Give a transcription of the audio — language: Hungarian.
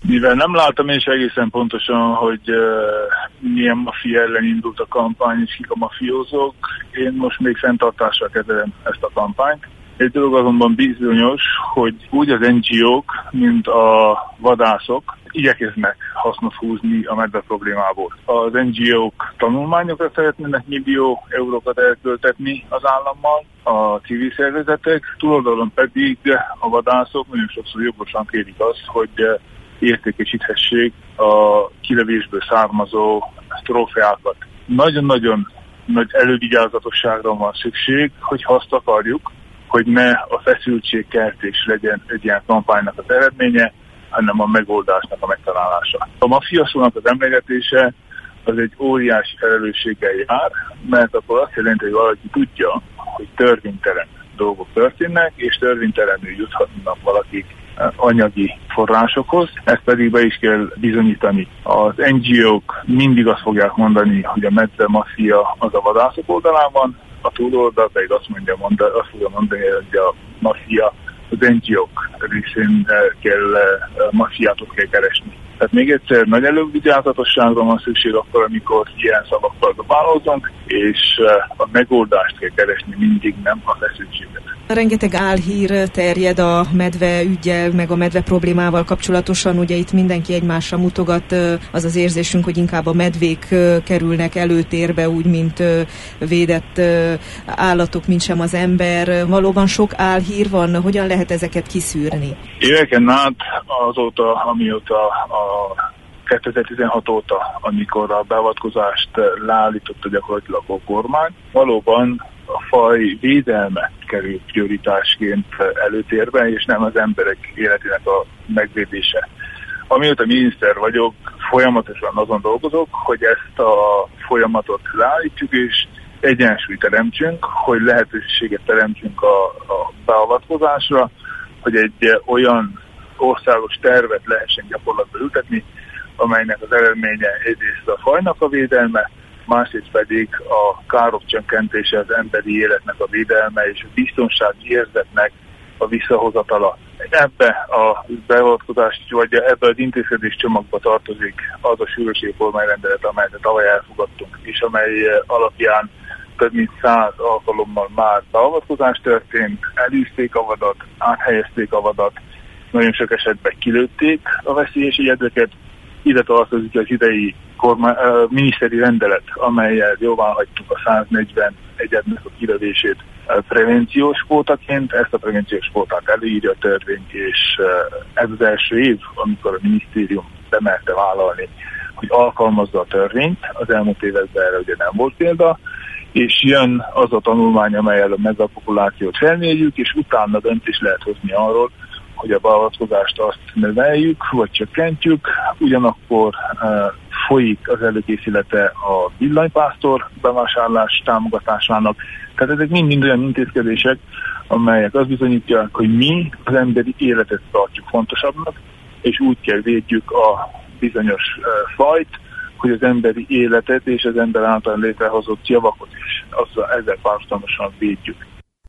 Mivel nem láttam én is egészen pontosan, hogy milyen maffia ellen indult a kampány, és kik a mafiózók, én most még fenntartással kezelem ezt a kampányt. Egy dolog azonban bizonyos, hogy úgy az NGO-k, mint a vadászok igyekeznek hasznot húzni a medve problémából. Az NGO-k tanulmányokra szeretnének millió eurókat elköltetni az állammal, a civil szervezetek, túloldalon pedig a vadászok nagyon sokszor jogosan kérik azt, hogy értékesíthessék a kilövésből származó trófeákat. Nagyon-nagyon nagy elővigyázatosságra van szükség, hogyha azt akarjuk, hogy ne a feszültségkeltés legyen egy ilyen kampánynak az eredménye, hanem a megoldásnak a megtalálása. A maffia szónak az emlegetése az egy óriási felelősséggel jár, mert akkor azt jelenti, hogy valaki tudja, hogy törvénytelen dolgok történnek, és törvénytelenül juthatnak valakik anyagi forrásokhoz, ezt pedig be is kell bizonyítani. Az NGO-k mindig azt fogják mondani, hogy a medve maffia az a vadászok oldalán van, a túloldal pedig azt fogja mondani, hogy a maffia az NGO-k részén kell maffiátot kell keresni. Tehát még egyszer nagy elővigyázatosságra van szükség akkor, amikor ilyen szavakkal dobálózunk, és a megoldást kell keresni mindig, nem a feszültséget. Rengeteg álhír terjed a medve üggyel, meg a medve problémával kapcsolatosan. Ugye itt mindenki egymásra mutogat, az az érzésünk, hogy inkább a medvék kerülnek előtérbe, úgy, mint védett állatok, mint sem az ember. Valóban sok álhír van, hogyan lehet ezeket kiszűrni? Éveken át azóta, amióta 2016 óta, amikor a beavatkozást leállította gyakorlatilag a kormány, valóban a faj védelme kerül prioritásként előtérbe, és nem az emberek életének a megvédése. Amióta miniszter vagyok, folyamatosan azon dolgozok, hogy ezt a folyamatot leállítjuk, és egyensúlyt teremtsünk, hogy lehetőséget teremtsünk a beavatkozásra, hogy egy olyan országos tervet lehessen gyakorlatba ültetni, amelynek az eredménye egyrészt a fajnak a védelme, másrészt pedig a károk csökkentése, az emberi életnek a védelme és a biztonsági érzetnek a visszahozatala. Ebbe a beavatkozást, vagy ebbe az intézkedés csomagba tartozik az a sürgősségi kormányrendelet, amelyet tavaly elfogadtunk, és amely alapján több mint 100 alkalommal már beavatkozás történt, elűzték a vadat, áthelyezték a vadat, nagyon sok esetben kilőtték a veszélyes egyedeket. Ide tartozik az idei miniszteri rendelet, amellyel jóváhagytuk a 140 egyednek a kilövését prevenciós kvótaként. Ezt a prevenciós kvótát előírja a törvény, és ez az első év, amikor a minisztérium bemerte vállalni, hogy alkalmazza a törvényt. Az elmúlt években erre ugye nem volt példa, és jön az a tanulmány, amellyel a medvepopulációt felmérjük, és utána döntést lehet hozni arról, hogy a beavatkozást azt növeljük, vagy csökkentjük. Ugyanakkor folyik az előkészülete a villanypásztor bevásárlás támogatásának. Tehát ezek mind olyan intézkedések, amelyek azt bizonyítják, hogy mi az emberi életet tartjuk fontosabbnak, és úgy kell védjük a bizonyos fajt, hogy az emberi életet és az ember által létrehozott javakat is ezzel párhuzamosan védjük.